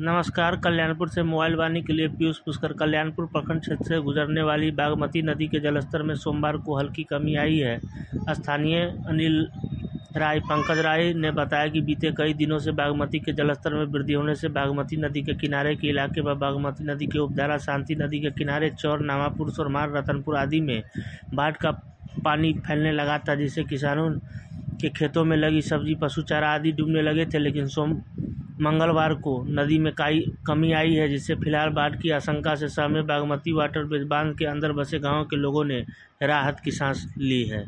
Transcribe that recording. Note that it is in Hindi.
नमस्कार। कल्याणपुर से मोबाइल वाणी के लिए पीयूष पुष्कर। कल्याणपुर प्रखंड क्षेत्र से गुजरने वाली बागमती नदी के जलस्तर में सोमवार को हल्की कमी आई है। स्थानीय अनिल राय पंकज राय ने बताया कि बीते कई दिनों से बागमती के जलस्तर में वृद्धि होने से बागमती नदी के किनारे के इलाके व बागमती नदी के उपधारा शांति नदी के किनारे चौर, नामापुर, सोरमार, रतनपुर आदि में बाढ़ का पानी फैलने लगा था, जिससे किसानों के खेतों में लगी सब्जी, पशु चारा आदि डूबने लगे थे। लेकिन मंगलवार को नदी में कमी आई है, जिससे फिलहाल बाढ़ की आशंका से सहमे बागमती वाटर बांध के अंदर बसे गाँव के लोगों ने राहत की सांस ली है।